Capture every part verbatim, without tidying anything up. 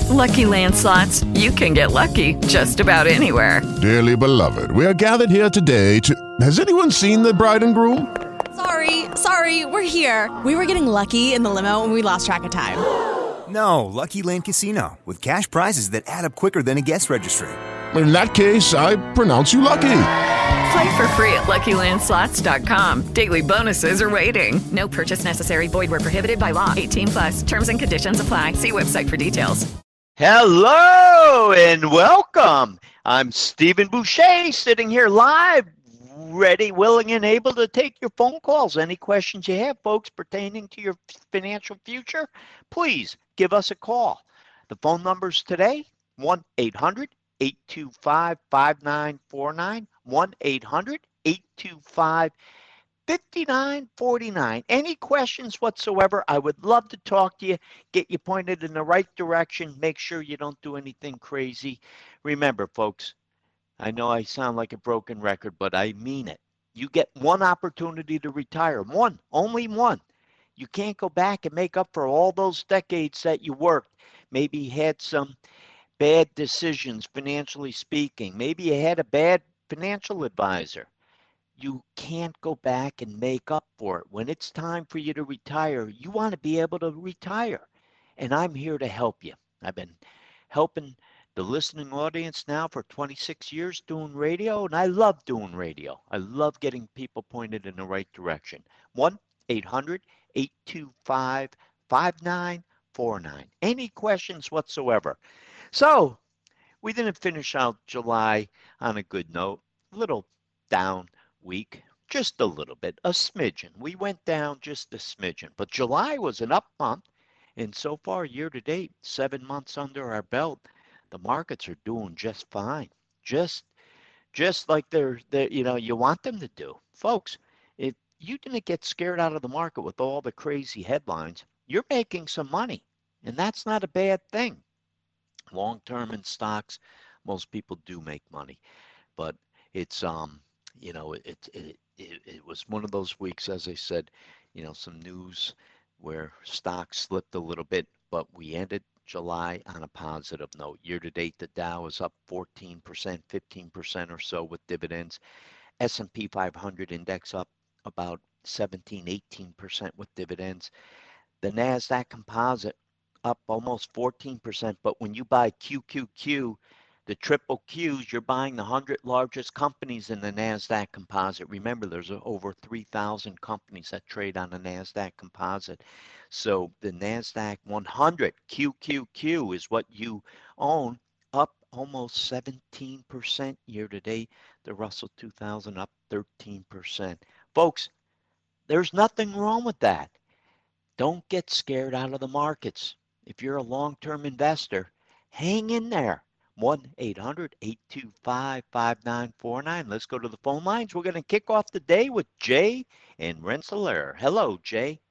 Lucky Land Slots, you can get lucky just about anywhere. Dearly beloved, we are gathered here today to... Has anyone seen the bride and groom? Sorry, sorry, we're here. We were getting lucky in the limo and we lost track of time. No, Lucky Land Casino, with cash prizes that add up quicker than a guest registry. In that case, I pronounce you lucky. Play for free at Lucky Land Slots dot com. Daily bonuses are waiting. No purchase necessary. Void where prohibited by law. eighteen plus. Terms and conditions apply. See website for details. Hello and welcome. I'm Stephen Boucher, sitting here live, ready, willing, and able to take your phone calls. Any questions you have, folks, pertaining to your financial future, please give us a call. The phone numbers today, one eight hundred eight two five five nine four nine, one eight hundred eight two five five nine four nine. Any questions whatsoever, I would love to talk to you, get you pointed in the right direction, make sure you don't do anything crazy. Remember, folks, I know I sound like a broken record, but I mean it. You get one opportunity to retire, one, only one. You can't go back and make up for all those decades that you worked. Maybe you had some bad decisions, financially speaking. Maybe you had a bad financial advisor. You can't go back and make up for it. When it's time for you to retire, you want to be able to retire. And I'm here to help you. I've been helping the listening audience now for twenty-six years doing radio, and I love doing radio. I love getting people pointed in the right direction. one eight hundred eight two five five nine four nine. Any questions whatsoever? So we didn't finish out July on a good note. A little down week, just a little bit, a smidgen. We went down just a smidgen, but July was an up month, and so far year to date, seven months under our belt, the markets are doing just fine. Just just like they're, they're you know, you want them to do. Folks, if you didn't get scared out of the market with all the crazy headlines, you're making some money, and that's not a bad thing. Long term in stocks, most people do make money, but it's um you know it it it, it was one of those weeks, as I said, you know, some news where stocks slipped a little bit, but we ended July on a positive note. Year to date, the Dow is up fourteen percent, fifteen percent or so with dividends. S and P five hundred index up about seventeen, eighteen percent with dividends. The NASDAQ composite up almost fourteen percent, but when you buy Q Q Q, the triple Qs, you're buying the one hundred largest companies in the NASDAQ composite. Remember, there's over three thousand companies that trade on the NASDAQ composite. So the NASDAQ one hundred Q Q Q is what you own, up almost seventeen percent year to date. The Russell two thousand up thirteen percent. Folks, there's nothing wrong with that. Don't get scared out of the markets. If you're a long-term investor, hang in there. one eight hundred eight two five five nine four nine. Let's go to the phone lines. We're going to kick off the day with Jay in Rensselaer. Hello, Jay.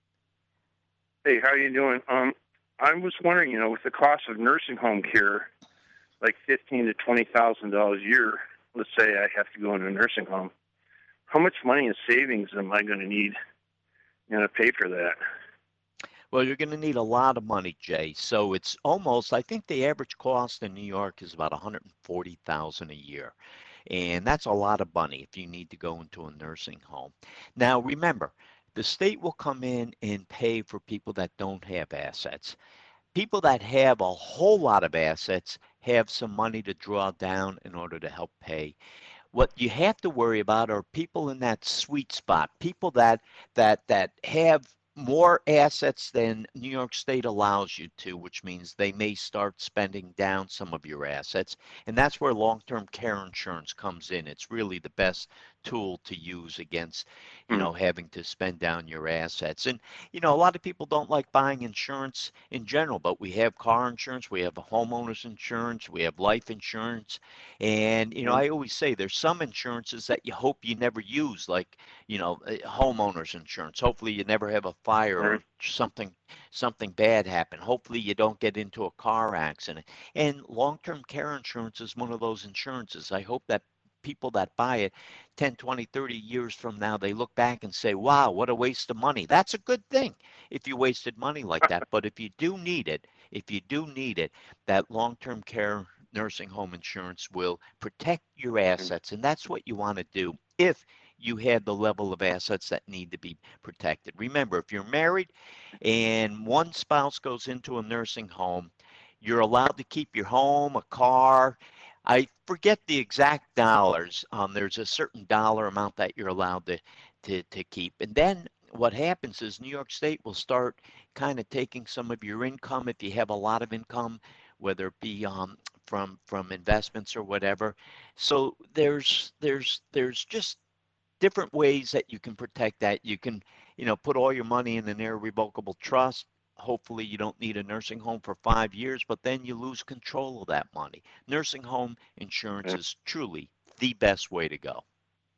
Hey, how you doing? Um, I was wondering, you know, with the cost of nursing home care, like fifteen to twenty thousand dollars a year. Let's say I have to go into a nursing home. How much money in savings am I going to need, you know, to pay for that? Well, you're going to need a lot of money, Jay. So it's almost, I think the average cost in New York is about one hundred forty thousand dollars a year. And that's a lot of money if you need to go into a nursing home. Now, remember, the state will come in and pay for people that don't have assets. People that have a whole lot of assets have some money to draw down in order to help pay. What you have to worry about are people in that sweet spot, people that that that have more assets than New York State allows you to, which means they may start spending down some of your assets. And that's where long-term care insurance comes in. It's really the best tool to use against, you know, having to spend down your assets. And, you know, a lot of people don't like buying insurance in general, but we have car insurance, we have a homeowner's insurance, we have life insurance. And, you know, I always say there's some insurances that you hope you never use, like, you know, homeowner's insurance. Hopefully you never have a fire or something something bad happen. Hopefully you don't get into a car accident. And long-term care insurance is one of those insurances. I hope that people that buy it ten, twenty, thirty years from now, they look back and say, wow, what a waste of money. That's a good thing if you wasted money like that. But if you do need it, if you do need it, that long-term care nursing home insurance will protect your assets, and that's what you want to do if you have the level of assets that need to be protected. Remember, if you're married and one spouse goes into a nursing home, you're allowed to keep your home, a car. I forget the exact dollars. Um, there's a certain dollar amount that you're allowed to, to, to keep. And then what happens is New York State will start kind of taking some of your income if you have a lot of income, whether it be um, from from investments or whatever. So there's there's there's just different ways that you can protect that. You can, you know, put all your money in an irrevocable trust. Hopefully you don't need a nursing home for five years, but then you lose control of that money. Nursing home insurance Okay. is truly the best way to go.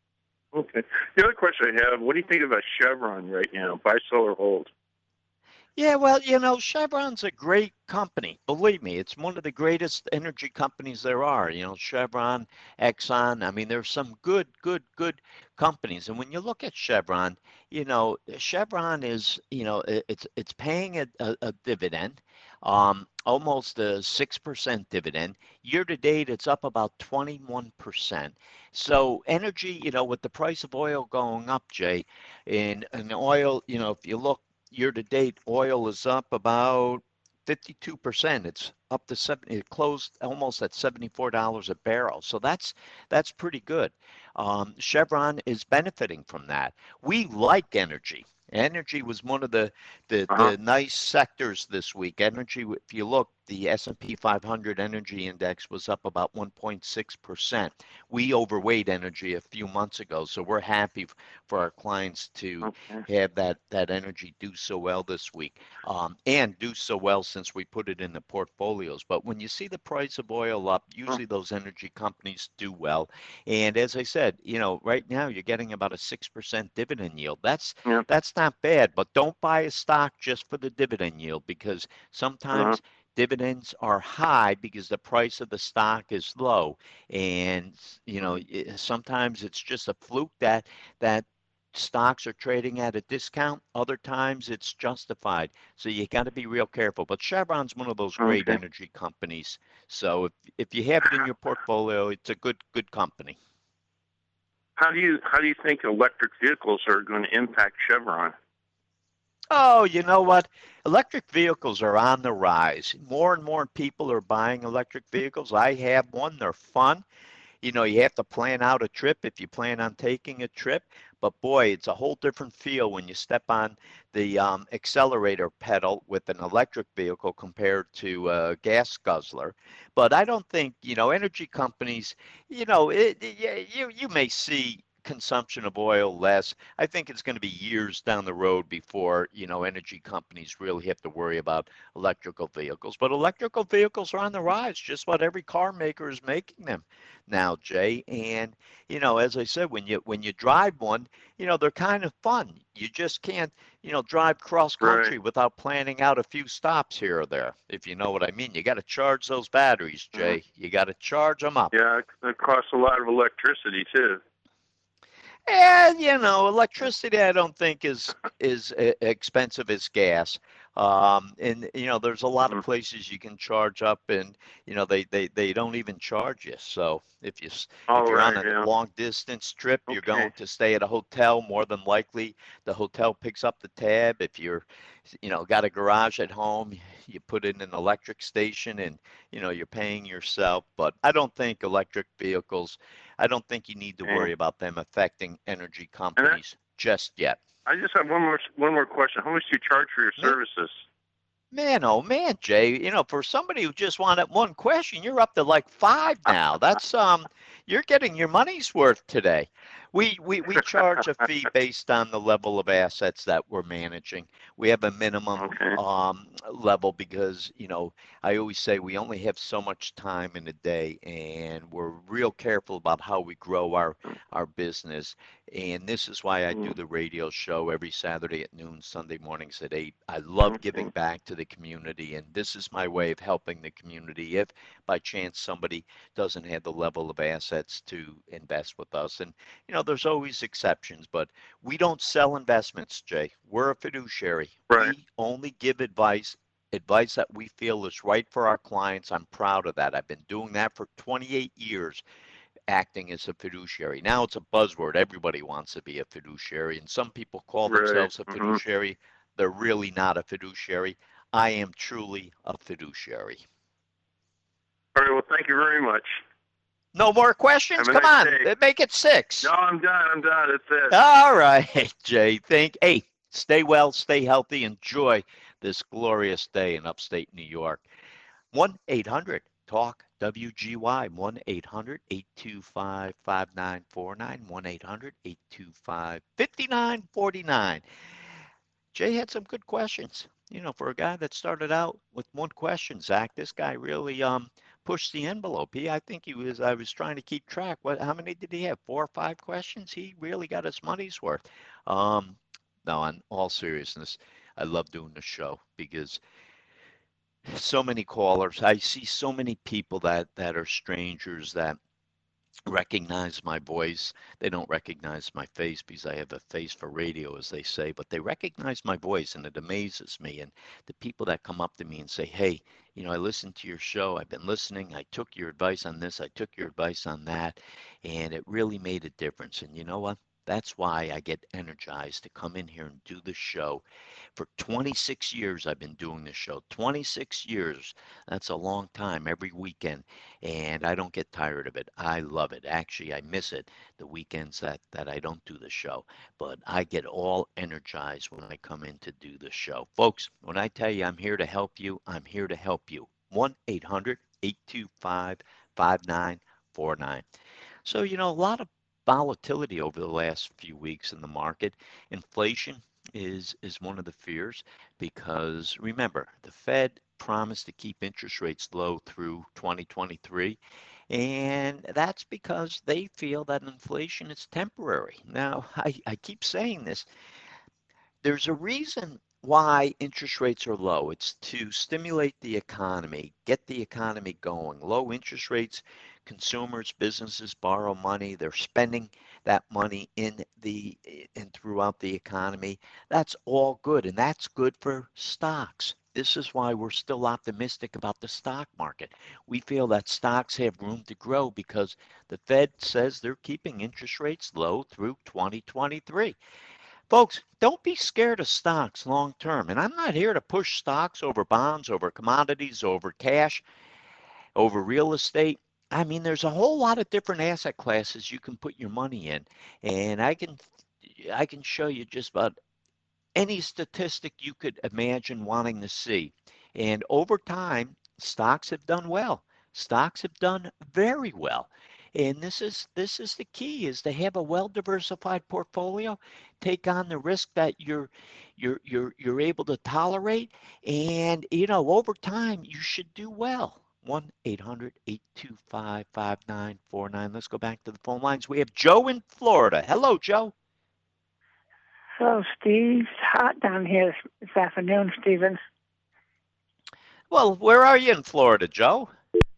Okay. The other question I have, what do you think about Chevron right now? Buy, sell, or hold? Yeah, well, you know, Chevron's a great company. Believe me, it's one of the greatest energy companies there are. You know, Chevron, Exxon. I mean, there's some good, good, good companies. And when you look at Chevron, you know, Chevron is, you know, i- it's it's paying a, a, a dividend, um, almost a six percent dividend. Year to date, it's up about twenty-one percent. So energy, you know, with the price of oil going up, Jay, and and oil, you know, if you look year to date, oil is up about fifty-two percent. It's up to seven, it closed almost at seventy-four dollars a barrel. So that's that's pretty good. Um, Chevron is benefiting from that. We like energy. Energy was one of the, the Uh-huh. the nice sectors this week. Energy, if you look, the S and P five hundred energy index was up about one point six percent. We overweight energy a few months ago, so we're happy for our clients to Okay. have that that energy do so well this week, um, and do so well since we put it in the portfolios. But when you see the price of oil up, Huh. usually those energy companies do well. And as I said, you know, right now you're getting about a six percent dividend yield. That's Yeah. that's not bad, but don't buy a stock just for the dividend yield, because Uh-huh. sometimes dividends are high because the price of the stock is low. And you know, i- sometimes it's just a fluke that that stocks are trading at a discount. Other times it's justified. So you got to be real careful. But Chevron's one of those great Okay. energy companies. So if if you have it in your portfolio, it's a good good company. How do you how do you think electric vehicles are going to impact Chevron? Oh, you know what? Electric vehicles are on the rise. More and more people are buying electric vehicles. I have one. They're fun. You know, you have to plan out a trip if you plan on taking a trip. But boy, it's a whole different feel when you step on the um, accelerator pedal with an electric vehicle compared to a gas guzzler. But I don't think, you know, energy companies, you know, it, it, you, you may see consumption of oil less. I think it's going to be years down the road before, you know, energy companies really have to worry about electrical vehicles. But electrical vehicles are on the rise, just about every car maker is making them now, Jay. And you know, as I said, when you when you drive one, you know, they're kind of fun. You just can't, you know, drive cross Right. country without planning out a few stops here or there, if you know what I mean. You got to charge those batteries, Uh-huh. Jay. You got to charge them up. Yeah, it, it costs a lot of electricity too. And you know, electricity I don't think is is e- expensive as gas. Um, and you know, there's a lot of Mhm. places you can charge up, and you know, they they they don't even charge you. So if you s- All if you're on right. a Yeah. long distance trip, you're Okay. going to stay at a hotel. More than likely, the hotel picks up the tab. If you're, you know, got a garage at home, you put in an electric station, and you know, you're paying yourself. But I don't think electric vehicles I don't think you need to Okay. worry about them affecting energy And I, companies just yet. I just have one more one more question. How much do you charge for your Man, services? man, oh man, Jay, you know, for somebody who just wanted one question, you're up to like five now. That's um, you're getting your money's worth today. We we we charge a fee based on the level of assets that we're managing. We have a minimum Okay. um level because, you know, I always say we only have so much time in a day, and we're real careful about how we grow our our business. And this is why I do Mm. the radio show every Saturday at noon, Sunday mornings at eight. I love giving Okay. back to the community, and this is my way of helping the community if by chance somebody doesn't have the level of assets to invest with us. And, you know, there's always exceptions, but we don't sell investments, Jay. We're a fiduciary. Right. We only give advice advice that we feel is right for our clients. I'm proud of that. I've been doing that for twenty-eight years, acting as a fiduciary. Now it's a buzzword. Everybody wants to be a fiduciary, and some people call Right. themselves a Mhm. fiduciary. They're really not a fiduciary. I am truly a fiduciary. All right. Well, thank you very much. No more questions? Have a Come nice on, day. make it six. No, I'm done. I'm done. That's it. All right, Jay. Think. Hey, stay well, stay healthy, enjoy this glorious day in upstate New York. one eight hundred talk W G Y. one eight hundred eight two five five nine four nine. one eight hundred eight two five five nine four nine. Jay had some good questions. You know, for a guy that started out with one question, Zach, this guy really um pushed the envelope. He, I think he was. I was trying to keep track. What? How many did he have? Four or five questions. He really got his money's worth. Um, no, in all seriousness, I love doing the show because so many callers. I see so many people that that are strangers that recognize my voice. They don't recognize my face because I have a face for radio, as they say, but they recognize my voice, and it amazes me. And the people that come up to me and say, hey, you know, I listened to your show. I've been listening. I took your advice on this. I took your advice on that. And it really made a difference. And you know what? That's why I get energized to come in here and do the show. For twenty-six years, I've been doing this show. twenty-six years. That's a long time every weekend. And I don't get tired of it. I love it. Actually, I miss it the weekends that, that I don't do the show. But I get all energized when I come in to do the show. Folks, when I tell you I'm here to help you, I'm here to help you. one eight hundred eight two five five nine four nine. So, you know, a lot of volatility over the last few weeks in the market. Inflation is is one of the fears because remember, the Fed promised to keep interest rates low through twenty twenty-three, and that's because they feel that inflation is temporary. Now, I, I keep saying this. There's a reason why interest rates are low. It's to stimulate the economy, get the economy going. Low interest rates, consumers, businesses borrow money. They're spending that money in the in throughout the economy. That's all good, and that's good for stocks. This is why we're still optimistic about the stock market. We feel that stocks have room to grow because the Fed says they're keeping interest rates low through twenty twenty-three. Folks, don't be scared of stocks long term. And I'm not here to push stocks over bonds, over commodities, over cash, over real estate. I mean, there's a whole lot of different asset classes you can put your money in. And I can I can show you just about any statistic you could imagine wanting to see. And over time, stocks have done well. Stocks have done very well. And this is this is the key is to have a well-diversified portfolio, take on the risk that you're you're you're you're able to tolerate. And you know, over time you should do well. one eight hundred eight two five five nine four nine. Let's go back to the phone lines. We have Joe in Florida. Hello, Joe. Hello, Steve. It's hot down here this afternoon, Stephen. Well, where are you in Florida, Joe?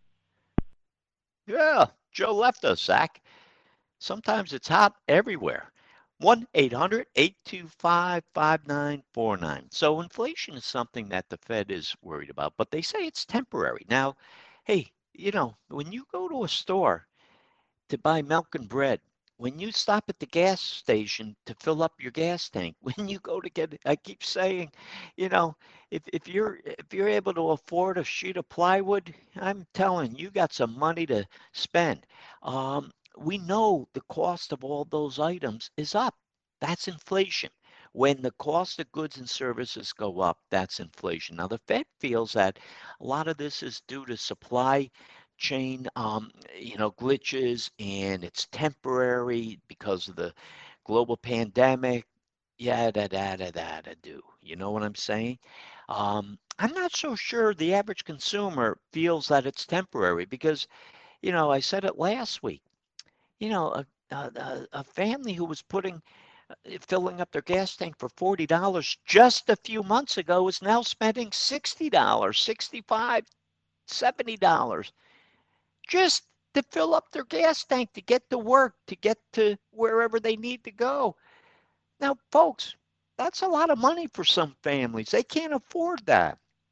Yeah, Joe left us, Zach. Sometimes it's hot everywhere. one eight hundred eight two five five nine four nine. So inflation is something that the Fed is worried about, but they say it's temporary. Now, hey, you know, when you go to a store to buy milk and bread, when you stop at the gas station to fill up your gas tank, when you go to get, I keep saying, you know, if, if you're if you're able to afford a sheet of plywood, I'm telling you, you got some money to spend. Um, we know the cost of all those items is up. That's inflation. When the cost of goods and services go up, that's inflation. Now, the Fed feels that a lot of this is due to supply chain, um, you know, glitches, and it's temporary because of the global pandemic. Yeah, da da da da da do. You know what I'm saying? Um, I'm not so sure the average consumer feels that it's temporary because, you know, I said it last week. You know, a a, a family who was putting filling up their gas tank for forty dollars just a few months ago is now spending sixty dollars, sixty-five dollars, seventy dollars just to fill up their gas tank, to get to work, to get to wherever they need to go. Now, folks, that's a lot of money for some families. They can't afford that.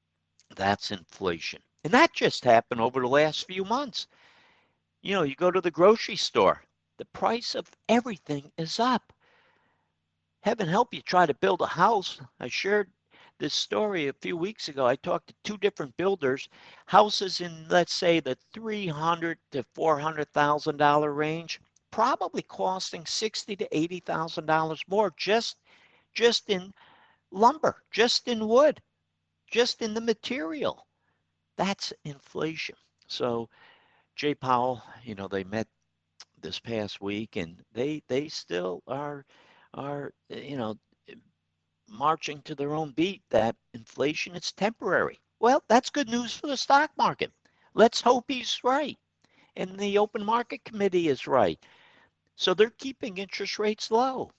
That's inflation. And that just happened over the last few months. You know, you go to the grocery store, the price of everything is up. Heaven help you try to build a house. I shared this story a few weeks ago. I talked to two different builders, houses in, let's say, the three hundred to four hundred thousand dollar range, probably costing sixty to eighty thousand dollars more just just in lumber, just in wood, just in the material. That's inflation. So Jay Powell, you know, they met this past week, and they they still are are you know marching to their own beat that inflation is temporary. Well, that's good news for the stock market. Let's hope he's right, and the open market committee is right. So they're keeping interest rates low.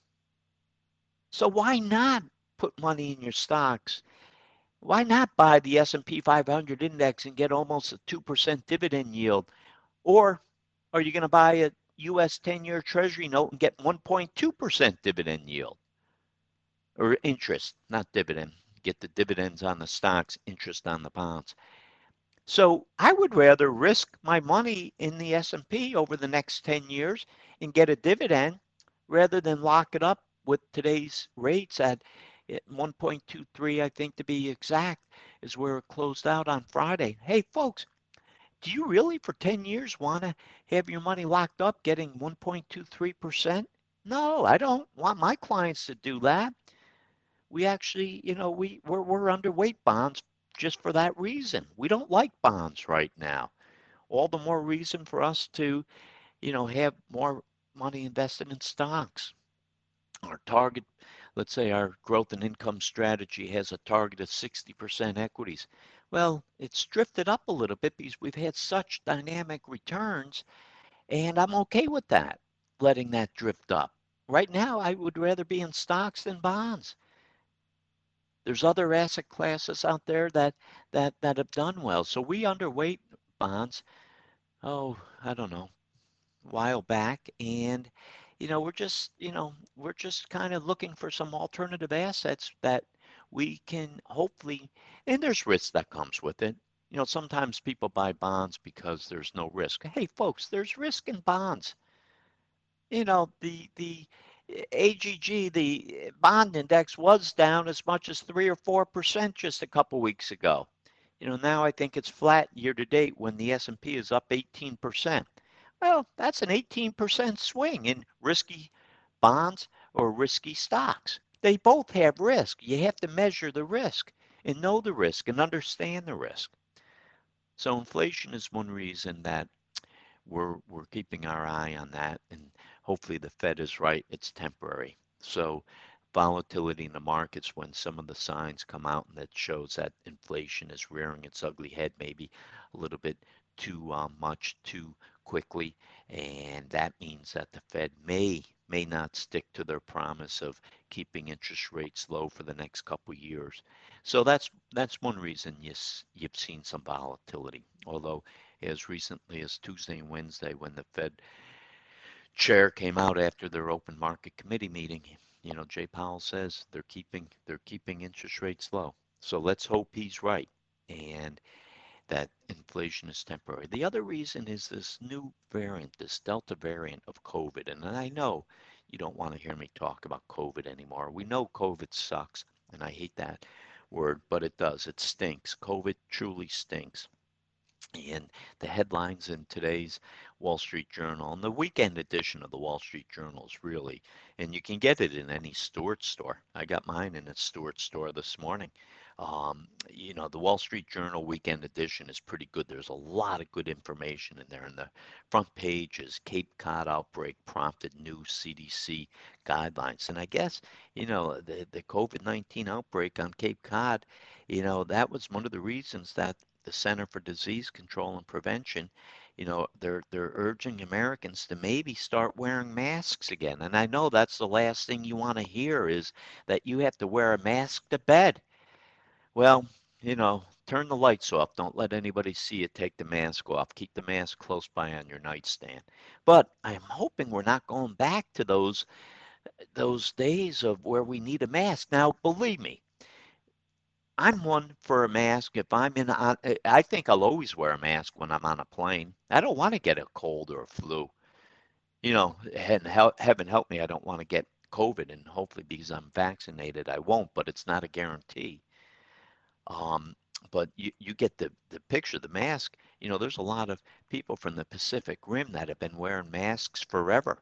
So why not put money in your stocks? Why not buy the S and P five hundred index and get almost a two percent dividend yield? Or are you going to buy a U S ten-year Treasury note and get one point two percent dividend yield? Or interest, not dividend. Get the dividends on the stocks, interest on the bonds. So I would rather risk my money in the S and P over the next ten years and get a dividend rather than lock it up with today's rates at one point two three, I think to be exact, is where it closed out on Friday. Hey, folks, do you really for ten years want to have your money locked up getting one point two three percent? No, I don't want my clients to do that. We actually, you know, we, we're, we're underweight bonds just for that reason. We don't like bonds right now. All the more reason for us to, you know, have more money invested in stocks. Our target, let's say our growth and income strategy has a target of sixty percent equities. Well, it's drifted up a little bit because we've had such dynamic returns, and I'm okay with that, letting that drift up. Right now, I would rather be in stocks than bonds. There's other asset classes out there that that that have done well. So we underweight bonds, oh, I don't know, a while back, and you know, we're just, you know, we're just kind of looking for some alternative assets that we can hopefully, and there's risk that comes with it. You know, sometimes people buy bonds because there's no risk. Hey, folks, there's risk in bonds. You know, the the A G G, the bond index was down as much as three or four percent just a couple weeks ago. You know, now I think it's flat year to date when the S and P is up eighteen percent. Well, that's an eighteen percent swing in risky bonds or risky stocks. They both have risk. You have to measure the risk and know the risk and understand the risk. So inflation is one reason that we're we're keeping our eye on that, and hopefully the Fed is right, it's temporary. So volatility in the markets, when some of the signs come out and that shows that inflation is rearing its ugly head, maybe a little bit too uh, much too quickly, and that means that the Fed may may not stick to their promise of keeping interest rates low for the next couple years. So that's that's one reason yes, you've seen some volatility. Although as recently as Tuesday and Wednesday, when the Fed chair came out after their open market committee meeting, you know, Jay Powell says they're keeping they're keeping interest rates low. So let's hope he's right and that inflation is temporary. The other reason is this new variant, this Delta variant of COVID. And I know you don't want to hear me talk about COVID anymore. We know COVID sucks, and I hate that word, but it does. It stinks. COVID truly stinks. And the headlines in today's Wall Street Journal and the weekend edition of the Wall Street Journal is really, and you can get it in any Stewart store. I got mine in a Stewart store this morning. Um, you know, the Wall Street Journal weekend edition is pretty good. There's a lot of good information in there. And the front page is Cape Cod outbreak prompted new C D C guidelines. And I guess, you know, the, the COVID nineteen outbreak on Cape Cod, you know, that was one of the reasons that the Center for Disease Control and Prevention, you know, they're they're urging Americans to maybe start wearing masks again. And I know that's the last thing you want to hear is that you have to wear a mask to bed. Well, you know, turn the lights off. Don't let anybody see you take the mask off. Keep the mask close by on your nightstand. But I'm hoping we're not going back to those those days of where we need a mask. Now, believe me, I'm one for a mask. If I'm in, on, I think I'll always wear a mask when I'm on a plane. I don't want to get a cold or a flu. You know, and heaven help me, I don't want to get COVID, and hopefully because I'm vaccinated, I won't, but it's not a guarantee. Um, but you, you get the, the picture, the mask. You know, there's a lot of people from the Pacific Rim that have been wearing masks forever.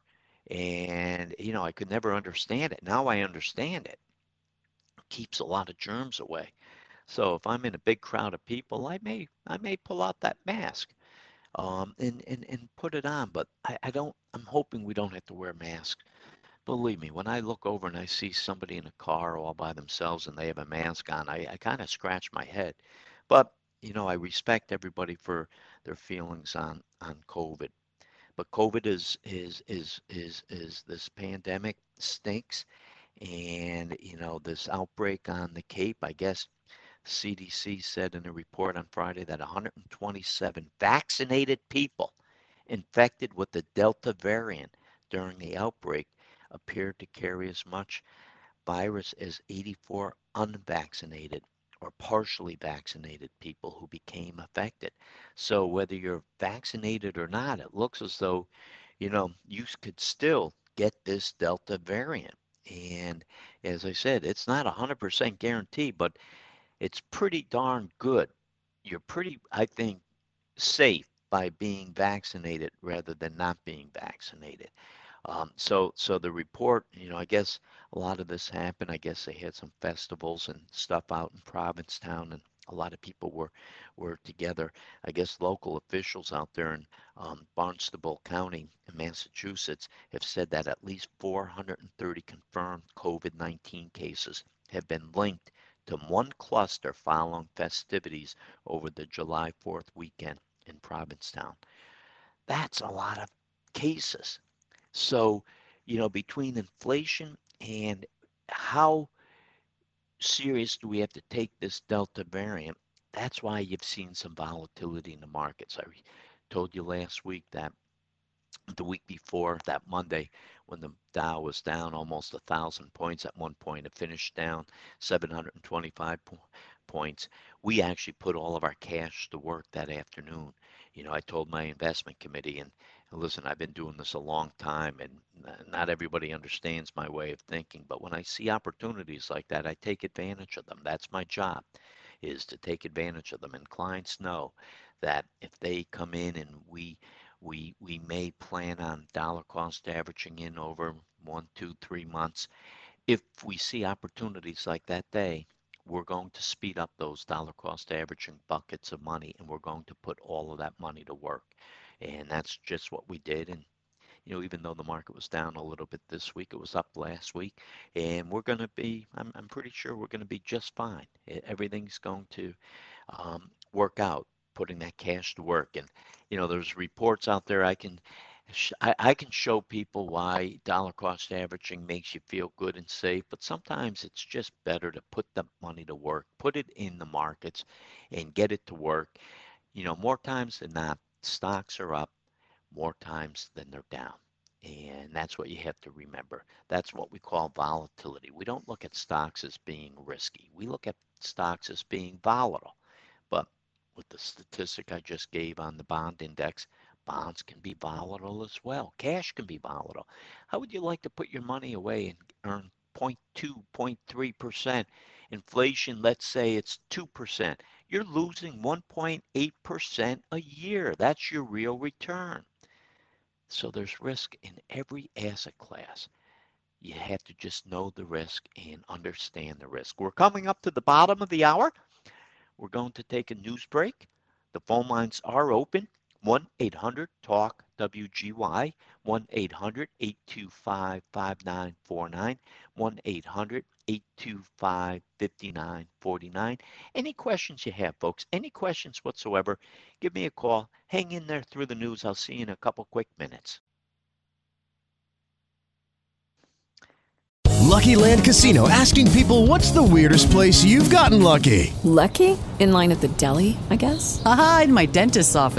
And, you know, I could never understand it. Now I understand it. It keeps a lot of germs away. So if I'm in a big crowd of people, I may I may pull out that mask um, and, and, and put it on. But I, I don't, I'm hoping we don't have to wear masks. Believe me, when I look over and I see somebody in a car all by themselves and they have a mask on, I, I kind of scratch my head. But, you know, I respect everybody for their feelings on, on COVID. But COVID is, is, is, is, is this pandemic stinks. And, you know, this outbreak on the Cape, I guess C D C said in a report on Friday that one hundred twenty-seven vaccinated people infected with the Delta variant during the outbreak appeared to carry as much virus as eighty-four unvaccinated or partially vaccinated people who became affected. So whether you're vaccinated or not, it looks as though, you know, you could still get this Delta variant. And as I said, it's not a one hundred percent guarantee, but it's pretty darn good. You're pretty, I think, safe by being vaccinated rather than not being vaccinated. Um, so, so the report, you know, I guess a lot of this happened. I guess they had some festivals and stuff out in Provincetown, and a lot of people were were together. I guess local officials out there in um, Barnstable County in Massachusetts have said that at least four hundred thirty confirmed COVID nineteen cases have been linked to one cluster following festivities over the July fourth weekend in Provincetown. That's a lot of cases. So, you know, between inflation and how serious do we have to take this Delta variant, that's why you've seen some volatility in the markets. I told you last week that the week before, that Monday, when the Dow was down almost a thousand points at one point, it finished down seven hundred twenty-five po- points. We actually put all of our cash to work that afternoon. You know, I told my investment committee, and listen, I've been doing this a long time, and not everybody understands my way of thinking. But when I see opportunities like that, I take advantage of them. That's my job, is to take advantage of them. And clients know that if they come in and we we we may plan on dollar cost averaging in over one, two, three months. If we see opportunities like that day, we're going to speed up those dollar cost averaging buckets of money, and we're going to put all of that money to work. And that's just what we did. And, you know, even though the market was down a little bit this week, it was up last week. And we're going to be, I'm, I'm pretty sure we're going to be just fine. Everything's going to um, work out, putting that cash to work. And, you know, there's reports out there. I can, I, I can show people why dollar cost averaging makes you feel good and safe, but sometimes it's just better to put the money to work, put it in the markets and get it to work. You know, more times than not, stocks are up more times than they're down. And that's what you have to remember. That's what we call volatility. We don't look at stocks as being risky. We look at stocks as being volatile. But with the statistic I just gave on the bond index, bonds can be volatile as well. Cash can be volatile. How would you like to put your money away and earn zero point two, zero point three percent? Inflation, let's say it's two percent. You're losing one point eight percent a year. That's your real return. So there's risk in every asset class. You have to just know the risk and understand the risk. We're coming up to the bottom of the hour. We're going to take a news break. The phone lines are open. one eight hundred talk W G Y, one eight hundred eight two five five nine four nine, one eight hundred eight two five five nine four nine. Any questions you have, folks, any questions whatsoever, give me a call. Hang in there through the news. I'll see you in a couple quick minutes. Lucky Land Casino, asking people, what's the weirdest place you've gotten lucky? Lucky? In line at the deli, I guess? Aha, in my dentist's office.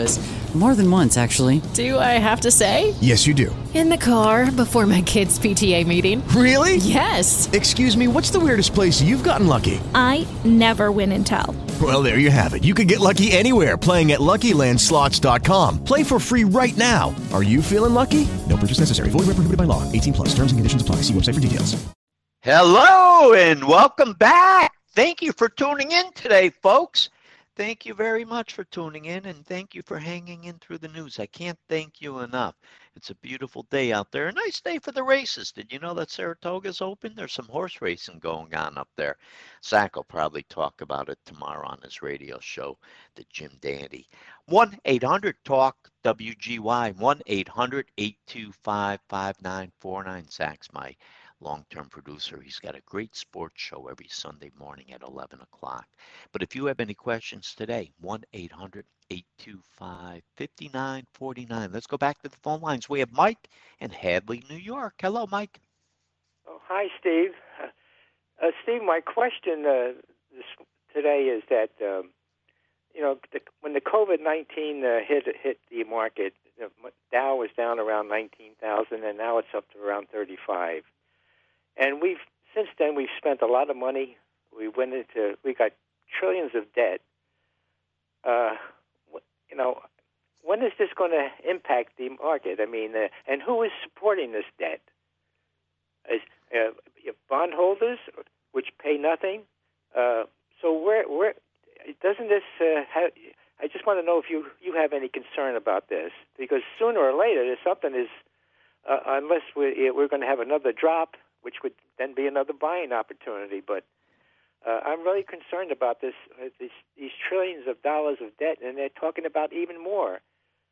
More than once, actually. Do I have to say? Yes, you do. In the car before my kids' P T A meeting. Really? Yes. Excuse me, what's the weirdest place you've gotten lucky? I never win and tell. Well, there you have it. You can get lucky anywhere, playing at Lucky Land Slots dot com. Play for free right now. Are you feeling lucky? No purchase necessary. Void where prohibited by law. eighteen plus. Terms and conditions apply. See website for details. Hello and welcome back. Thank you for tuning in today, folks. Thank you very much for tuning in, and thank you for hanging in through the news. I can't thank you enough. It's a beautiful day out there. A nice day for the races. Did you know that Saratoga's open? There's some horse racing going on up there. Zach will probably talk about it tomorrow on his radio show, the Jim Dandy. one eight hundred talk W G Y, one eight hundred eight two five five nine four nine. Zach's my long-term producer. He's got a great sports show every Sunday morning at eleven o'clock. But if you have any questions today, one eight hundred eight two five five nine four nine. Let's go back to the phone lines. We have Mike in Hadley, New York. Hello, Mike. Oh, hi, Steve. Uh, uh, Steve, my question uh, this, today is that, um, you know, the, when the COVID nineteen uh, hit hit the market, the Dow was down around nineteen thousand, and now it's up to around thirty-five. And we've since then we've spent a lot of money. We went into we got trillions of debt. Uh, you know, when is this going to impact the market? I mean, uh, and who is supporting this debt? Is uh, bondholders, which pay nothing. Uh, so where where doesn't this? Uh, have, I just want to know if you you have any concern about this, because sooner or later, there's something is uh, unless we we're going to have another drop, which would then be another buying opportunity. But uh, I'm really concerned about this, uh, these, these trillions of dollars of debt, and they're talking about even more.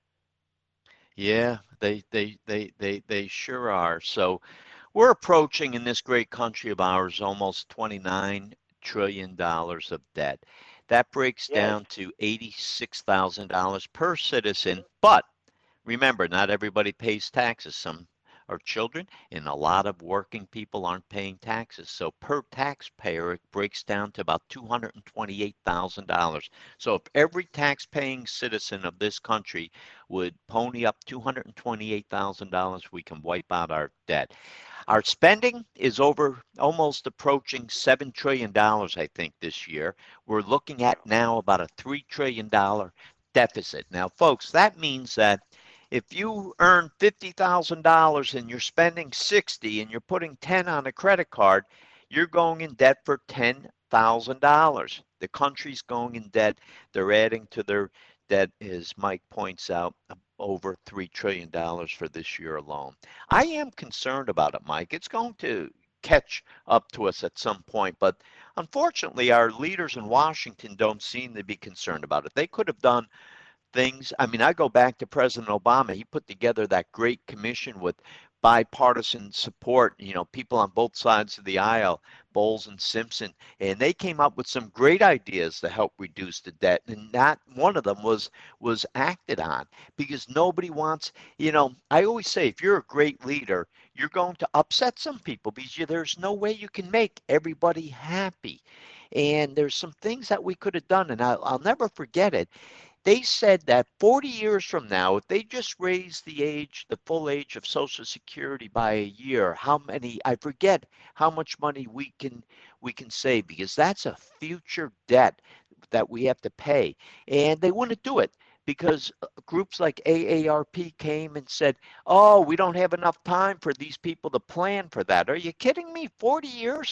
Yeah, they, they, they, they, they sure are. So we're approaching in this great country of ours almost twenty-nine trillion dollars of debt. That breaks Yes. down to eighty-six thousand dollars per citizen. But remember, not everybody pays taxes. Some are children, and a lot of working people aren't paying taxes. So per taxpayer, it breaks down to about two hundred twenty-eight thousand dollars. So if every tax-paying citizen of this country would pony up two hundred twenty-eight thousand dollars, we can wipe out our debt. Our spending is over, almost approaching seven trillion dollars, I think, this year. We're looking at now about a three trillion dollars deficit. Now, folks, that means that if you earn fifty thousand dollars and you're spending sixty and you're putting ten on a credit card, you're going in debt for ten thousand dollars. The country's going in debt. They're adding to their debt, as Mike points out, over three trillion dollars for this year alone. I am concerned about it, Mike. It's going to catch up to us at some point, but unfortunately, our leaders in Washington don't seem to be concerned about it. They could have done things. I mean, I go back to President Obama. He put together that great commission with bipartisan support, you know, people on both sides of the aisle, Bowles and Simpson, and they came up with some great ideas to help reduce the debt. And not one of them was was acted on, because nobody wants, you know, I always say, if you're a great leader, you're going to upset some people, because you, there's no way you can make everybody happy. And there's some things that we could have done, and I'll, I'll never forget it. They said that forty years from now, if they just raise the age, the full age of Social Security by a year, how many, I forget how much money we can we can save, because that's a future debt that we have to pay. And they wouldn't do it, because groups like A A R P came and said, oh, we don't have enough time for these people to plan for that. Are you kidding me? forty years?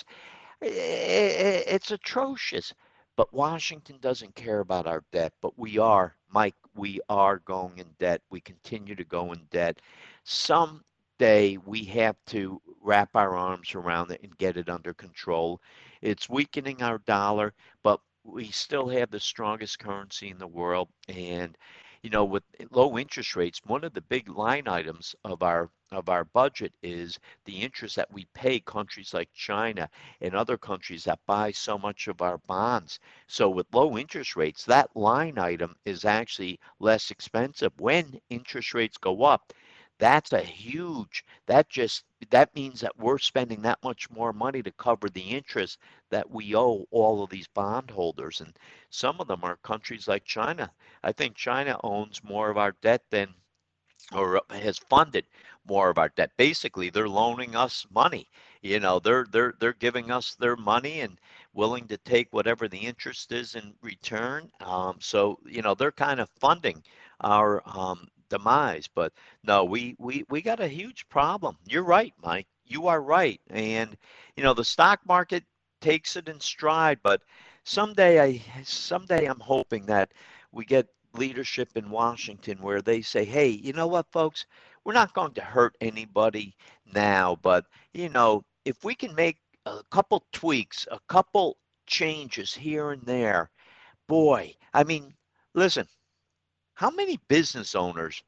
It's atrocious. But Washington doesn't care about our debt, but we are, Mike, we are going in debt. We continue to go in debt. Someday we have to wrap our arms around it and get it under control. It's weakening our dollar, but we still have the strongest currency in the world. And, you know, with low interest rates, one of the big line items of our of our budget is the interest that we pay countries like China and other countries that buy so much of our bonds. So with low interest rates, that line item is actually less expensive. When interest rates go up, That's a huge, that just, that means that we're spending that much more money to cover the interest that we owe all of these bondholders. And some of them are countries like China. I think China owns more of our debt than, or has funded more of our debt. Basically, they're loaning us money. You know, they're they're they're giving us their money and willing to take whatever the interest is in return. Um, so, you know, they're kind of funding our um, demise. But no, we we we got a huge problem. You're right, Mike. You are right. And you know, the stock market takes it in stride. But someday, I someday I'm hoping that we get leadership in Washington where they say, hey, you know what, folks, we're not going to hurt anybody now, but, you know, if we can make a couple tweaks, a couple changes here and there, boy, I mean, listen, how many business owners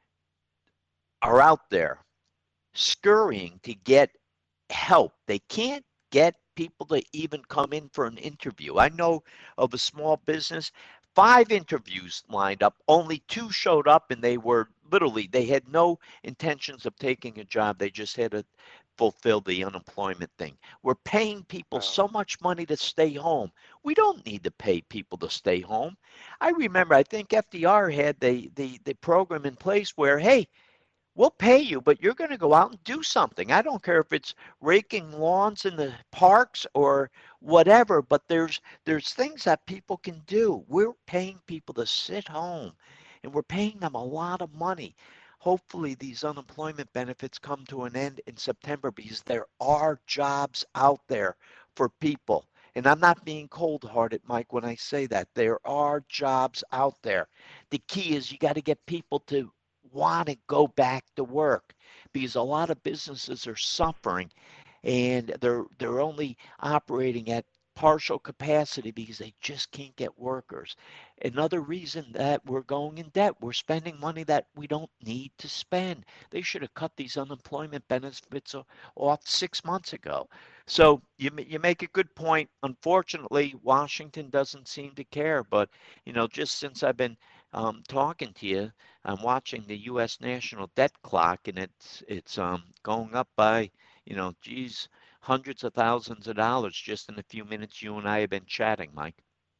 are out there scurrying to get help? They can't get people to even come in for an interview. I know of a small business, five interviews lined up, only two showed up, and they were literally, they had no intentions of taking a job. They just had to fulfill the unemployment thing. We're paying people so much money to stay home. We don't need to pay people to stay home. I remember, I think F D R had the, the, the program in place where, hey, we'll pay you, but you're going to go out and do something. I don't care if it's raking lawns in the parks or whatever, but there's there's things that people can do. We're paying people to sit home, and we're paying them a lot of money. Hopefully these unemployment benefits come to an end in September because there are jobs out there for people. And I'm not being cold-hearted, Mike, when I say that. There are jobs out there. The key is you got to get people to want to go back to work because a lot of businesses are suffering and they're they're only operating at partial capacity because they just can't get workers. Another reason that we're going in debt, we're spending money that we don't need to spend. They should have cut these unemployment benefits off six months ago. So you you make a good point. Unfortunately, Washington doesn't seem to care. But you know, just since I've been um, talking to you, I'm watching the U S national debt clock, and it's it's um, going up by, you know, geez, hundreds of thousands of dollars just in a few minutes you and I have been chatting, Mike.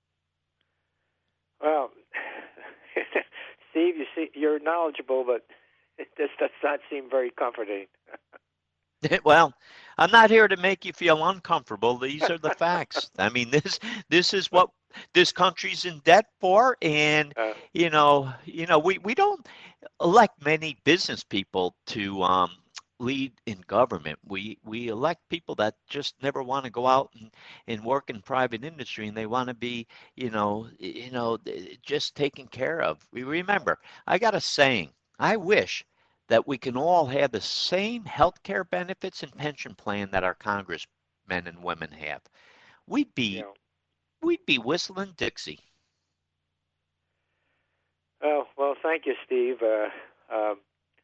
Well, Steve, you see, you're knowledgeable, but this does not seem very comforting. Well, I'm not here to make you feel uncomfortable. These are the facts. I mean, this this is what this country's in debt for, and uh, you know, you know, we we don't elect many business people to um, lead in government. We we elect people that just never want to go out and, and work in private industry, and they want to be, you know, you know, just taken care of. We remember, I got a saying. I wish that we can all have the same health care benefits and pension plan that our congressmen and women have. We'd be, yeah. we'd be whistling Dixie. Oh, well, thank you, Steve. Uh, uh,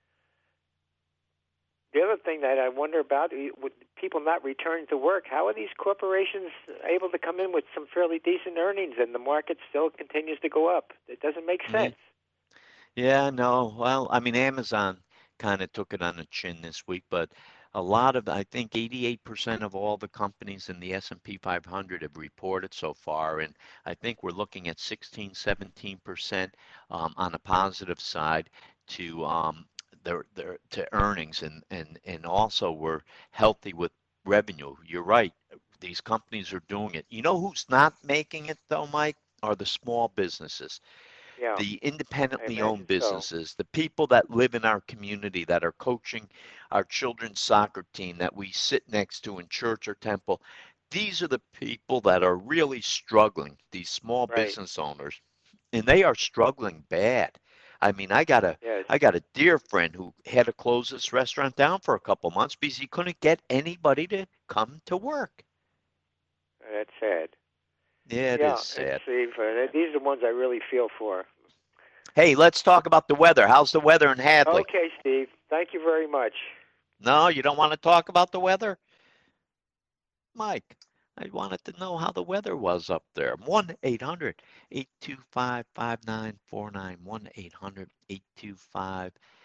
the other thing that I wonder about, with people not returning to work, how are these corporations able to come in with some fairly decent earnings and the market still continues to go up? It doesn't make sense. Yeah, no. Well, I mean, Amazon kind of took it on the chin this week, but a lot of, I think eighty-eight percent of all the companies in the S and P five hundred have reported so far, and I think we're looking at sixteen, seventeen percent um, on the positive side to um, their, their to earnings, and, and, and also we're healthy with revenue. You're right. These companies are doing it. You know who's not making it though, Mike? Are the small businesses. Yeah. The independently owned businesses, so. The people that live in our community that are coaching our children's soccer team that we sit next to in church or temple, these are the people that are really struggling, these small right. business owners, and they are struggling bad. I mean, I got a yes. I got a dear friend who had to close this restaurant down for a couple months because he couldn't get anybody to come to work. That's sad. Yeah, it yeah, is sad. Steve, uh, these are the ones I really feel for. Hey, let's talk about the weather. How's the weather in Hadley? Okay, Steve. Thank you very much. No, you don't want to talk about the weather? Mike, I wanted to know how the weather was up there. one eight hundred, eight two five, five nine four nine. one eight hundred, eight two five,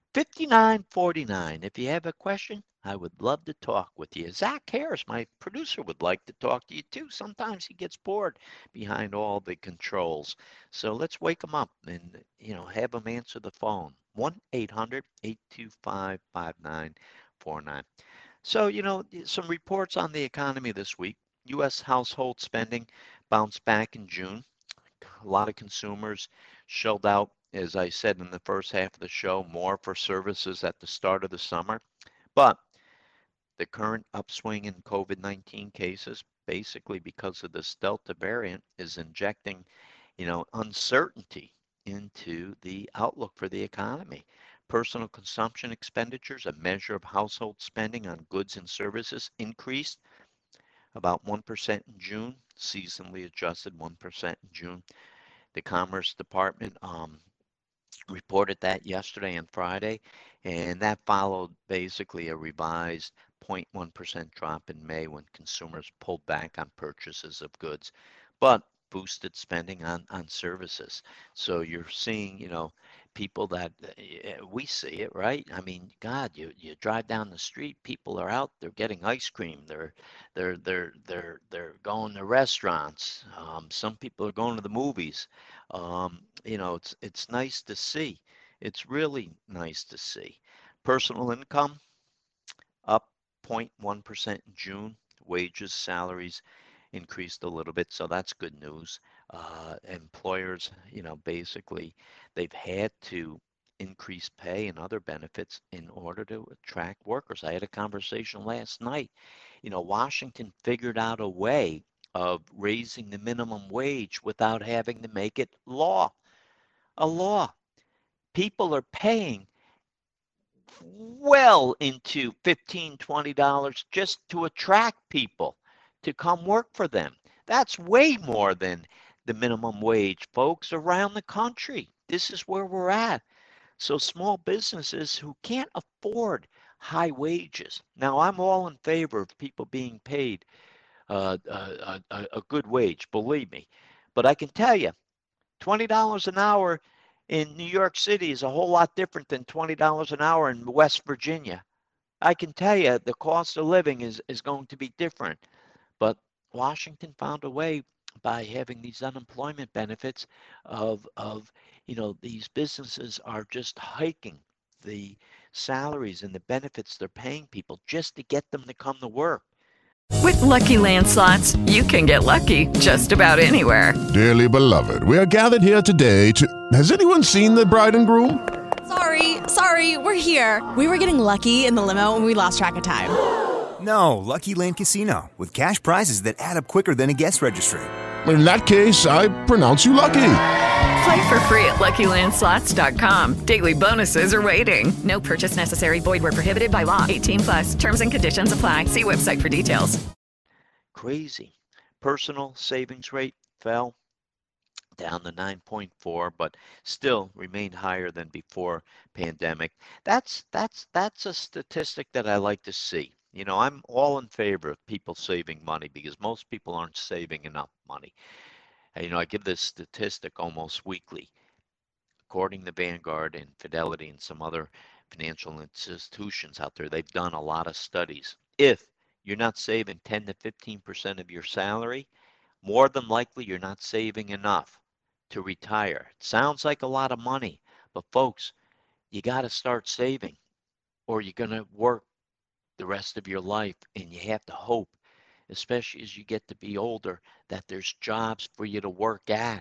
fifty-nine forty-nine. If you have a question, I would love to talk with you. Zach Harris, my producer, would like to talk to you too. Sometimes he gets bored behind all the controls. So let's wake him up and, you know, have him answer the phone. one eight hundred eight two five five nine four nine. So, you know, some reports on the economy this week. U S household spending bounced back in June. A lot of consumers shelled out, as I said in the first half of the show, more for services at the start of the summer. But the current upswing in COVID nineteen cases, basically because of this Delta variant, is injecting, you know, uncertainty into the outlook for the economy. Personal consumption expenditures, a measure of household spending on goods and services, increased about one percent in June, seasonally adjusted one percent in June. The Commerce Department um, reported that yesterday and Friday, and that followed basically a revised zero point one percent drop in May when consumers pulled back on purchases of goods, but boosted spending on, on services. So you're seeing, you know, people that uh, we see it, right? I mean, God, you, you drive down the street, people are out, they're getting ice cream, they're they're they're they're they're going to restaurants. Um, some people are going to the movies. Um, you know, it's it's nice to see. It's really nice to see. Personal income up zero point one percent in June. Wages, salaries increased a little bit, so that's good news. Uh, employers, you know, basically they've had to increase pay and other benefits in order to attract workers. I had a conversation last night. You know, Washington figured out a way of raising the minimum wage without having to make it law. A law. People are paying well into fifteen dollars, twenty dollars just to attract people to come work for them. That's way more than the minimum wage, folks, around the country. This is where we're at. So small businesses who can't afford high wages. Now, I'm all in favor of people being paid uh, a, a, a good wage, believe me. But I can tell you, twenty dollars an hour in New York City is a whole lot different than twenty dollars an hour in West Virginia. I can tell you the cost of living is, is going to be different. But Washington found a way by having these unemployment benefits of, of, you know, these businesses are just hiking the salaries and the benefits they're paying people just to get them to come to work. With Lucky Land Slots, you can get lucky just about anywhere. Dearly beloved, we are gathered here today to... Has anyone seen the bride and groom? Sorry, sorry, we're here. We were getting lucky in the limo and we lost track of time. No, Lucky Land Casino, with cash prizes that add up quicker than a guest registry. In that case, I pronounce you lucky. Play for free at Lucky Land Slots dot com. Daily bonuses are waiting. No purchase necessary. Void where prohibited by law. eighteen plus. Terms and conditions apply. See website for details. Crazy. Personal savings rate fell down to nine point four, but still remained higher than before pandemic. That's that's that's a statistic that I like to see. You know, I'm all in favor of people saving money because most people aren't saving enough money. And, you know, I give this statistic almost weekly. According to Vanguard and Fidelity and some other financial institutions out there, they've done a lot of studies. If you're not saving ten to fifteen percent of your salary, more than likely you're not saving enough to retire. It sounds like a lot of money, but folks, you got to start saving or you're going to work the rest of your life, and you have to hope, especially as you get to be older, that there's jobs for you to work at.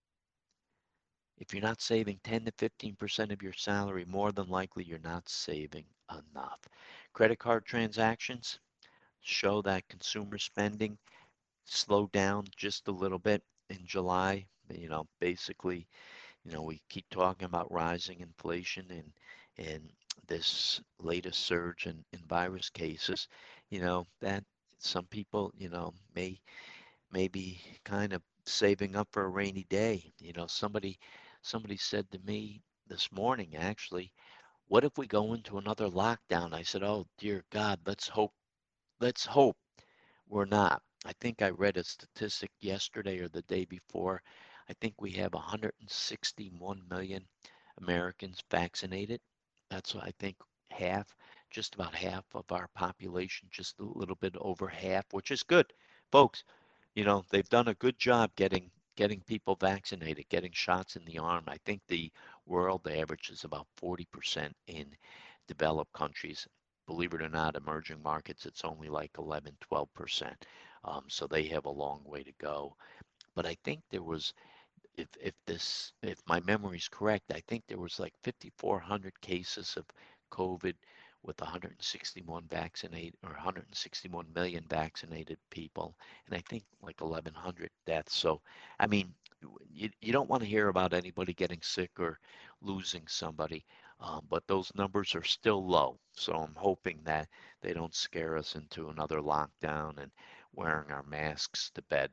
If you're not saving ten to fifteen percent of your salary, more than likely you're not saving enough. Credit card transactions show that consumer spending slowed down just a little bit in July. You know, basically, you know, we keep talking about rising inflation and and this latest surge in, in virus cases, you know, that some people, you know, may may be kind of saving up for a rainy day. You know, somebody somebody said to me this morning, actually, what if we go into another lockdown? I said, oh, dear God, let's hope, let's hope we're not. I think I read a statistic yesterday or the day before. I think we have one hundred sixty-one million Americans vaccinated. That's, I think, half, just about half of our population, just a little bit over half, which is good. Folks, you know, they've done a good job getting getting people vaccinated, getting shots in the arm. I think the world average is about forty percent in developed countries. Believe it or not, emerging markets, it's only like eleven, twelve percent. Um, so they have a long way to go. But I think there was, if if this if my memory is correct, I think there was like fifty-four hundred cases of COVID with one hundred sixty-one vaccinated or one hundred sixty-one million vaccinated people, and I think like eleven hundred deaths. So, I mean, you you don't want to hear about anybody getting sick or losing somebody, um, but those numbers are still low. So I'm hoping that they don't scare us into another lockdown and wearing our masks to bed.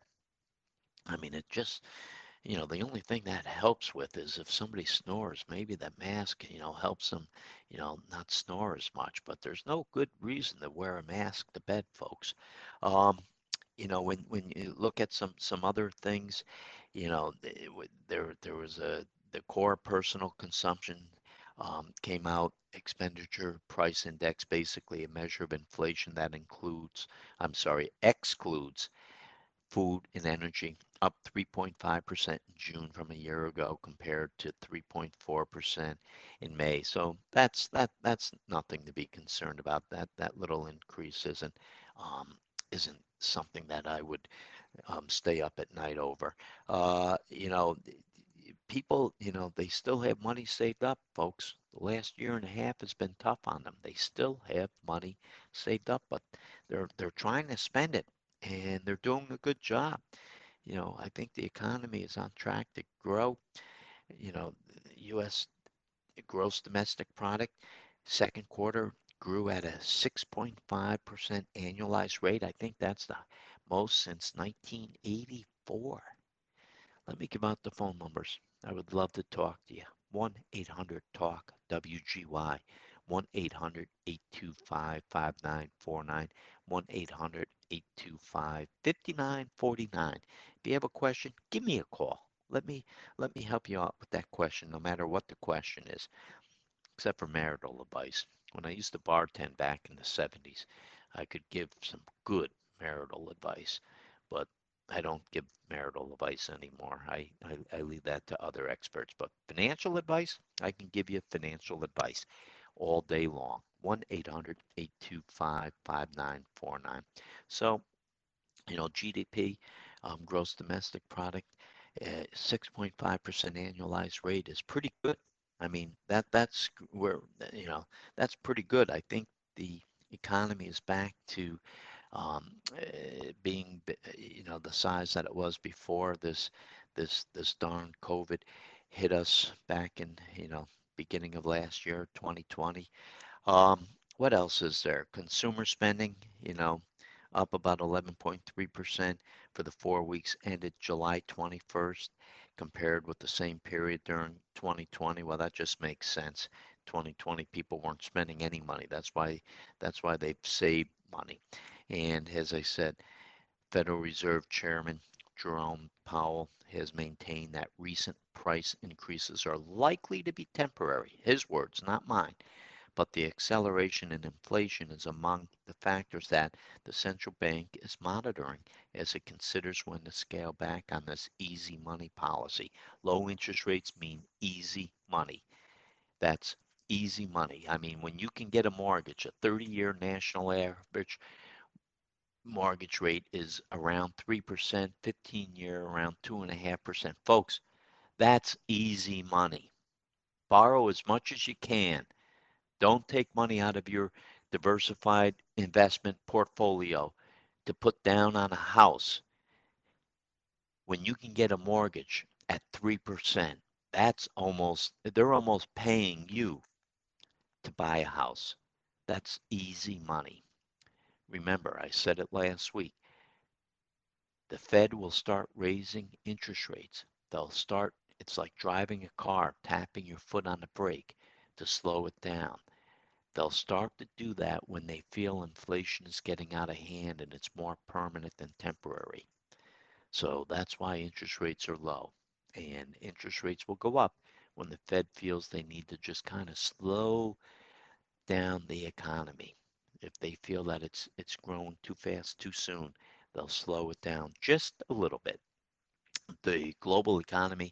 I mean, it just, you know, the only thing that helps with is if somebody snores, maybe that mask, you know, helps them, you know, not snore as much. But there's no good reason to wear a mask to bed, folks. Um, you know, when when you look at some some other things, you know, it, there there was a the core personal consumption um, came out, expenditure price index, basically a measure of inflation that includes, I'm sorry, excludes food and energy, up three point five percent in June from a year ago compared to three point four percent in May. So that's that that's nothing to be concerned about. That that little increase isn't um, isn't something that I would um, stay up at night over. Uh, you know, people, you know, they still have money saved up, folks. The last year and a half has been tough on them. They still have money saved up, but they're they're trying to spend it, and they're doing a good job. You know, I think the economy is on track to grow. You know, U S gross domestic product, second quarter grew at a six point five percent annualized rate. I think that's the most since nineteen eighty-four. Let me give out the phone numbers. I would love to talk to you. one eight hundred talk W G Y, one eight hundred eight two five five nine four nine, one eight hundred eight two five five nine four nine. If you have a question, give me a call. Let me let me help you out with that question, no matter what the question is, except for marital advice. When I used to bartend back in the seventies, I could give some good marital advice, but I don't give marital advice anymore. I, I, I leave that to other experts. But financial advice, I can give you financial advice all day long. one eight hundred eight two five five nine four nine. So, you know, G D P, um, gross domestic product, uh, six point five percent annualized rate is pretty good. I mean, that that's where, you know, that's pretty good. I think the economy is back to um, uh, being, you know, the size that it was before this this this darn COVID hit us back in, you know, beginning of last year, twenty twenty. Um, what else is there? Consumer spending, you know, up about eleven point three percent for the four weeks ended July twenty-first, compared with the same period during twenty twenty. Well, that just makes sense. twenty twenty people weren't spending any money. That's why that's why they've saved money. And as I said, Federal Reserve Chairman Jerome Powell has maintained that recent price increases are likely to be temporary. His words, not mine. But the acceleration in inflation is among the factors that the central bank is monitoring as it considers when to scale back on this easy money policy. Low interest rates mean easy money. That's easy money. I mean, when you can get a mortgage, a thirty-year national average mortgage rate is around three percent, fifteen-year around two point five percent. Folks, that's easy money. Borrow as much as you can. Don't take money out of your diversified investment portfolio to put down on a house when you can get a mortgage at three percent. That's almost, they're almost paying you to buy a house. That's easy money. Remember, I said it last week. The Fed will start raising interest rates. They'll start, it's like driving a car, tapping your foot on the brake to slow it down. They'll start to do that when they feel inflation is getting out of hand and it's more permanent than temporary. So that's why interest rates are low. And interest rates will go up when the Fed feels they need to just kind of slow down the economy. If they feel that it's it's growing too fast too soon, they'll slow it down just a little bit. The global economy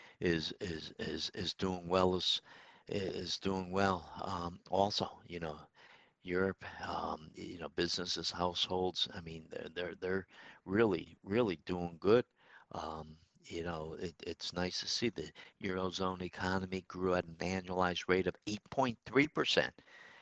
is is is is doing well as is doing well. Um, also, you know, Europe, um, you know, businesses, households. I mean, they're they're they're really really doing good. Um, you know, it, it's nice to see the Eurozone economy grew at an annualized rate of eight point three percent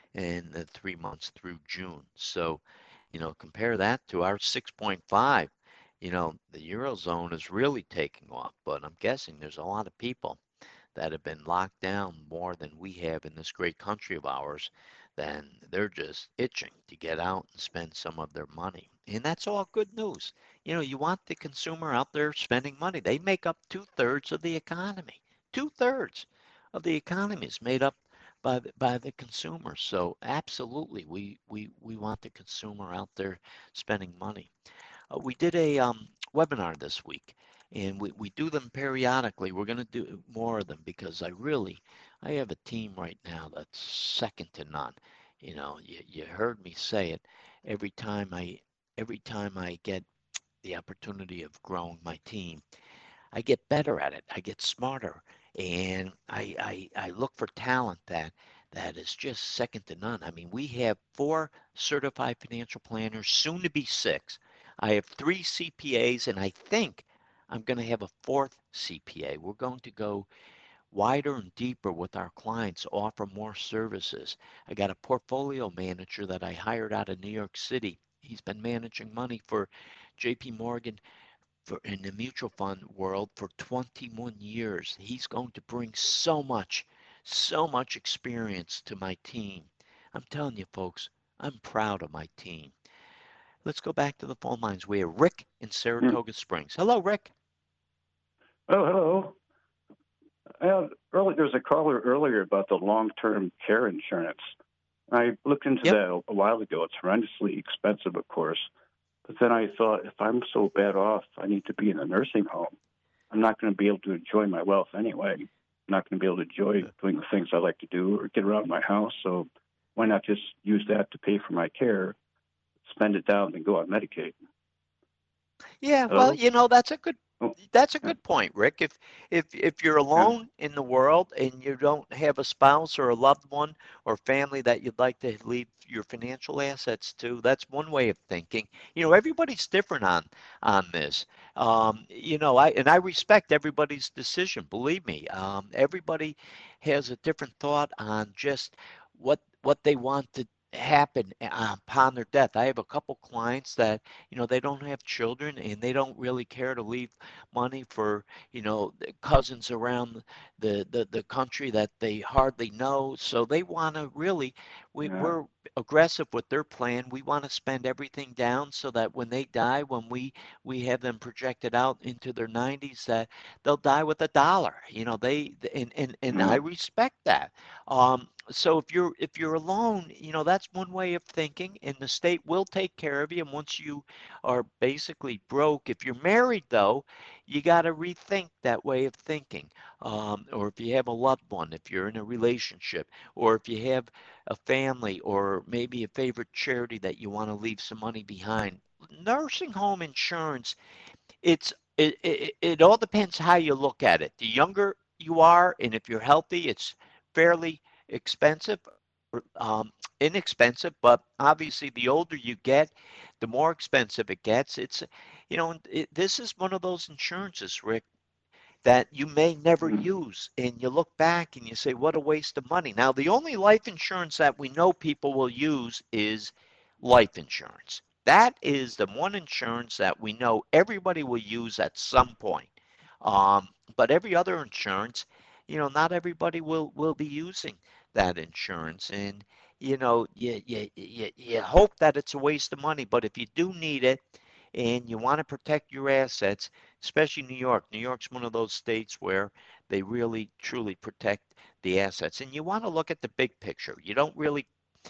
in the three months through June. So, you know, compare that to our six point five. You know, the Eurozone is really taking off, but I'm guessing there's a lot of people that have been locked down more than we have in this great country of ours, then they're just itching to get out and spend some of their money. And that's all good news. You know, you want the consumer out there spending money. They make up two thirds of the economy. Two thirds of the economy is made up by the, by the consumer. So absolutely, we, we, we want the consumer out there spending money. Uh, we did a um, webinar this week, and we, we do them periodically. We're going to do more of them because I really, I have a team right now that's second to none. You know, you, you heard me say it. Every time I, every time I get the opportunity of growing my team, I get better at it. I get smarter, and I, I, I look for talent that that is just second to none. I mean, we have four certified financial planners, soon to be six. I have three C P As, and I think I'm going to have a fourth C P A. We're going to go wider and deeper with our clients, offer more services. I got a portfolio manager that I hired out of New York City. He's been managing money for J P Morgan for in the mutual fund world for twenty-one years. He's going to bring so much, so much experience to my team. I'm telling you, folks, I'm proud of my team. Let's go back to the phone lines. We have Rick in Saratoga Springs. Hello, Rick. Oh, hello. Uh, early, there was a caller earlier about the long-term care insurance. I looked into Yep. that a while ago. It's horrendously expensive, of course. But then I thought, if I'm so bad off, I need to be in a nursing home. I'm not going to be able to enjoy my wealth anyway. I'm not going to be able to enjoy doing the things I like to do or get around my house. So why not just use that to pay for my care, spend it down, and go on Medicaid? Yeah, Hello? well, you know, that's a good Oh, that's a good point, Rick. If if if you're alone in the world and you don't have a spouse or a loved one or family that you'd like to leave your financial assets to, that's one way of thinking. You know, everybody's different on on this. Um, you know, I and I respect everybody's decision. Believe me, um, everybody has a different thought on just what what they want to happen uh, upon their death. I have a couple clients that, you know, they don't have children and they don't really care to leave money for, you know, cousins around the, the, the country that they hardly know. So they want to really, we, Yeah. we're aggressive with their plan. We want to spend everything down so that when they die, when we, we have them projected out into their nineties, that they'll die with a dollar. You know, they, and, and, and I respect that. Um, so if you're if you're alone, you know, that's one way of thinking, and the state will take care of you. And once you are basically broke, if you're married though, you got to rethink that way of thinking. Um, or if you have a loved one, if you're in a relationship, or if you have a family, or maybe a favorite charity that you want to leave some money behind. Nursing home insurance, it's it, it it all depends how you look at it. The younger you are, and if you're healthy, it's fairly expensive, um, inexpensive, but obviously the older you get, the more expensive it gets. It's, you know, it, this is one of those insurances, Rick, that you may never use. And you look back and you say, what a waste of money. Now, the only life insurance that we know people will use is life insurance. That is the one insurance that we know everybody will use at some point. Um, but every other insurance, you know, not everybody will, will be using that insurance. And, you know, you, you, you, you hope that it's a waste of money. But if you do need it and you want to protect your assets, especially New York, New York's one of those states where they really, truly protect the assets. And you want to look at the big picture. You don't really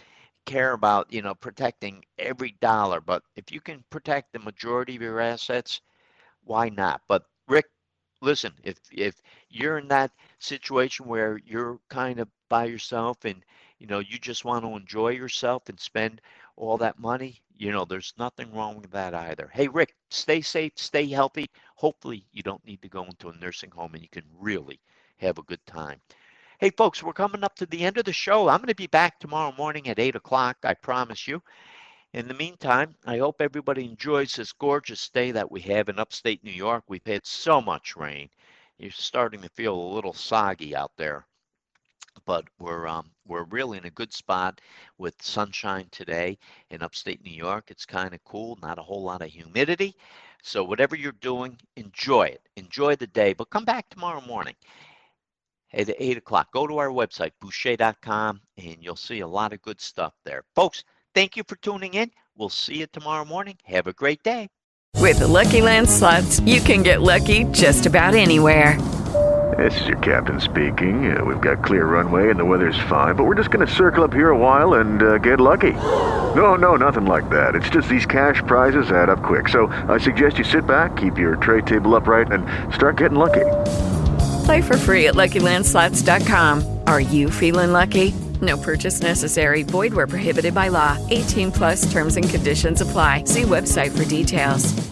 care about, you know, protecting every dollar. But if you can protect the majority of your assets, why not? But Rick, listen, if if you're in that situation where you're kind of by yourself and, you know, you just want to enjoy yourself and spend all that money, you know, there's nothing wrong with that either. Hey, Rick, stay safe, stay healthy. Hopefully you don't need to go into a nursing home and you can really have a good time. Hey, folks, we're coming up to the end of the show. I'm going to be back tomorrow morning at eight o'clock, I promise you. In the meantime, I hope everybody enjoys this gorgeous day that we have in upstate New York. We've had so much rain. You're starting to feel a little soggy out there. But we're um, we're really in a good spot with sunshine today in upstate New York. It's kind of cool, not a whole lot of humidity. So whatever you're doing, enjoy it. Enjoy the day, but come back tomorrow morning at eight o'clock. Go to our website, boucher dot com, and you'll see a lot of good stuff there. Folks, thank you for tuning in. We'll see you tomorrow morning. Have a great day. With the Lucky Land Slots, you can get lucky just about anywhere. This is your captain speaking. Uh, we've got clear runway and the weather's fine, but we're just going to circle up here a while and uh, get lucky. No, no, nothing like that. It's just these cash prizes add up quick. So I suggest you sit back, keep your tray table upright, and start getting lucky. Play for free at Lucky Land Slots dot com. Are you feeling lucky? No purchase necessary. Void where prohibited by law. eighteen plus terms and conditions apply. See website for details.